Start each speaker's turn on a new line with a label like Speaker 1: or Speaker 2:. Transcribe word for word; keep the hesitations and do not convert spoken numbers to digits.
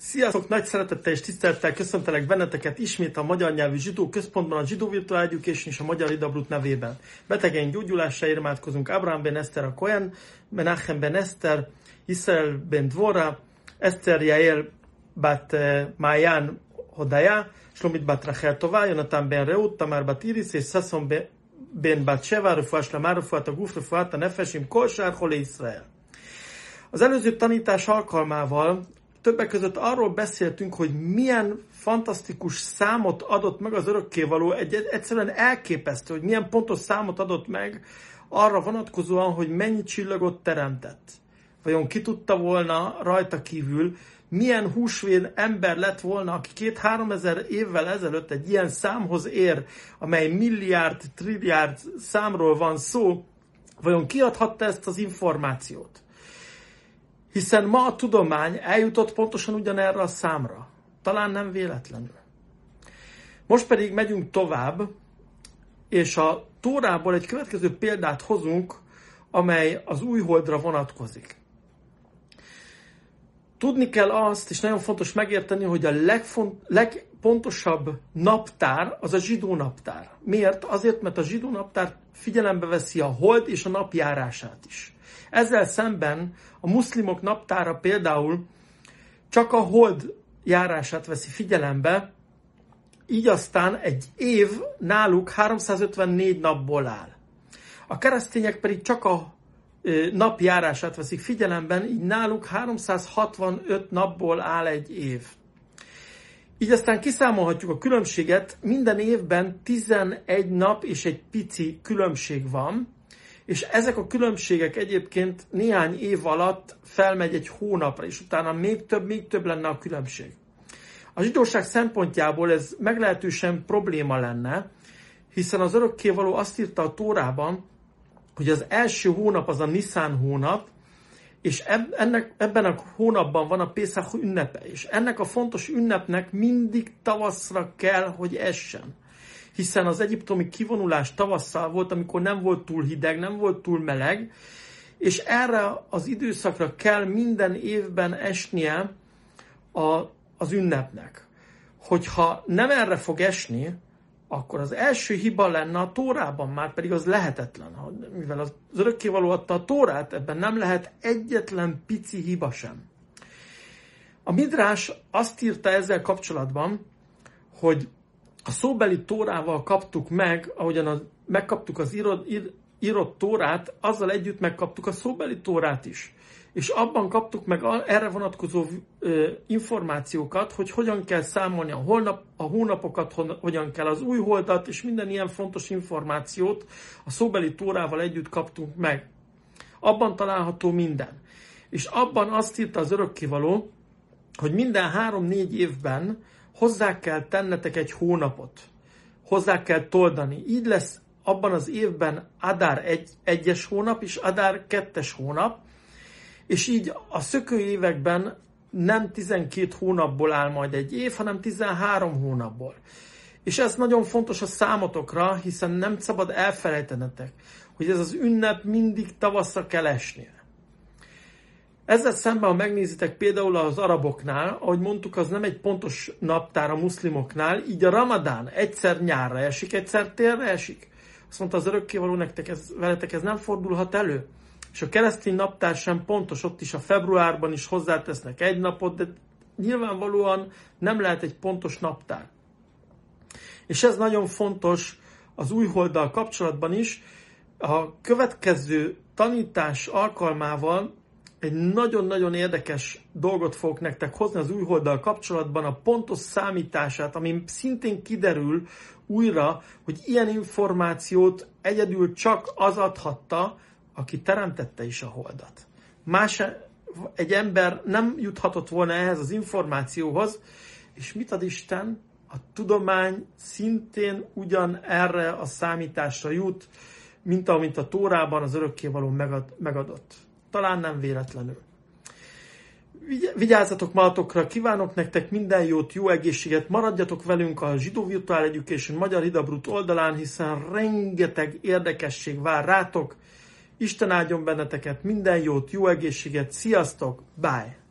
Speaker 1: Sziasztok! Nagy szeretettel és tisztelettel köszöntelek benneteket ismét a magyar nyelvű zsidó központban, a Zsidó Virtual Education és a Magyar Ida Brut nevében. Betegeink gyógyulásáért imádkozunk Abraham ben Eszter a Kohen, Menachem ben Eszter, Israel ben Dvora, Eszter Yael bat Mayan Hodaya, Shlomit bat Rachel Tová, Jonathan ben Reut, Tamar bat Iris és Sasson ben bat Sheva, Refuás Lamar, Refuát a Guf, Refuát a Nefesim, Kol Sár Hole Israel. Az előző tanítás alkalmával többek között arról beszéltünk, hogy milyen fantasztikus számot adott meg az örökkévaló, egy, egyszerűen elképesztő, hogy milyen pontos számot adott meg arra vonatkozóan, hogy mennyi csillagot teremtett. Vajon ki tudta volna rajta kívül, milyen húsvén ember lett volna, aki két-három ezer évvel ezelőtt egy ilyen számhoz ér, amely milliárd, trilliárd számról van szó, vajon kiadhatta ezt az információt? Hiszen ma a tudomány eljutott pontosan ugyanerre a számra. Talán nem véletlenül. Most pedig megyünk tovább, és a Tórából egy következő példát hozunk, amely az újholdra vonatkozik. Tudni kell azt, és nagyon fontos megérteni, hogy a legfont, legpontosabb naptár az a zsidó naptár. Miért? Azért, mert a zsidó naptár figyelembe veszi a hold és a nap járását is. Ezzel szemben a muszlimok naptára például csak a hold járását veszi figyelembe, így aztán egy év náluk háromszázötvennégy napból áll. A keresztények pedig csak a nap járását veszik figyelemben, így náluk háromszázhatvanöt napból áll egy év. Így aztán kiszámolhatjuk a különbséget, minden évben tizenegy nap és egy pici különbség van, és ezek a különbségek egyébként néhány év alatt felmegy egy hónapra, és utána még több, még több lenne a különbség. A zsidóság szempontjából ez meglehetősen probléma lenne, hiszen az örökkévaló azt írta a Tórában, hogy az első hónap az a Niszán hónap, és ennek, ebben a hónapban van a Pészach ünnepe, és ennek a fontos ünnepnek mindig tavaszra kell, hogy essen. Hiszen az egyiptomi kivonulás tavasszal volt, amikor nem volt túl hideg, nem volt túl meleg, és erre az időszakra kell minden évben esnie a, az ünnepnek. Hogyha nem erre fog esni, akkor az első hiba lenne a Tórában, már pedig az lehetetlen. Mivel az örökkévaló adta a Tórát, ebben nem lehet egyetlen pici hiba sem. A Midrás azt írta ezzel kapcsolatban, hogy a szóbeli Tórával kaptuk meg, ahogyan az, megkaptuk az írott, ír, írott Tórát, azzal együtt megkaptuk a szóbeli Tórát is. És abban kaptuk meg a, erre vonatkozó ö, információkat, hogy hogyan kell számolni a, holnap, a hónapokat, hogyan kell az új holdat, és minden ilyen fontos információt a szóbeli Tórával együtt kaptunk meg. Abban található minden. És abban azt írta az örökkévaló, hogy minden három-négy évben hozzá kell tennetek egy hónapot. Hozzá kell toldani. Így lesz abban az évben Adár egy, egyes hónap és Adár kettes hónap, és így a szökő években nem tizenkét hónapból áll majd egy év, hanem tizenhárom hónapból. És ez nagyon fontos a számotokra, hiszen nem szabad elfelejtenetek, hogy ez az ünnep mindig tavasszal kell esnie. Ezzel szemben, ha megnézitek például az araboknál, ahogy mondtuk, az nem egy pontos naptár a muszlimoknál, így a Ramadán egyszer nyárra esik, egyszer télre esik. Azt mondta az örökkévaló nektek, ez, veletek ez nem fordulhat elő. És a keresztény naptár sem pontos, ott is a februárban is hozzátesznek egy napot, de nyilvánvalóan nem lehet egy pontos naptár. És ez nagyon fontos az újholddal kapcsolatban is. A következő tanítás alkalmával egy nagyon-nagyon érdekes dolgot fogok nektek hozni az újholddal kapcsolatban, a pontos számítását, ami szintén kiderül újra, hogy ilyen információt egyedül csak az adhatta, aki teremtette is a holdat. Más egy ember nem juthatott volna ehhez az információhoz, és mit ad Isten? A tudomány szintén ugyan erre a számításra jut, mint amint a Tórában az örökkévaló megad, megadott. Talán nem véletlenül. Vigyázzatok magatokra, kívánok nektek minden jót, jó egészséget, maradjatok velünk a Zsidó Virtual Education Magyar Ida Brut oldalán, hiszen rengeteg érdekesség vár rátok. Isten áldjon benneteket, minden jót, jó egészséget, sziasztok, bye!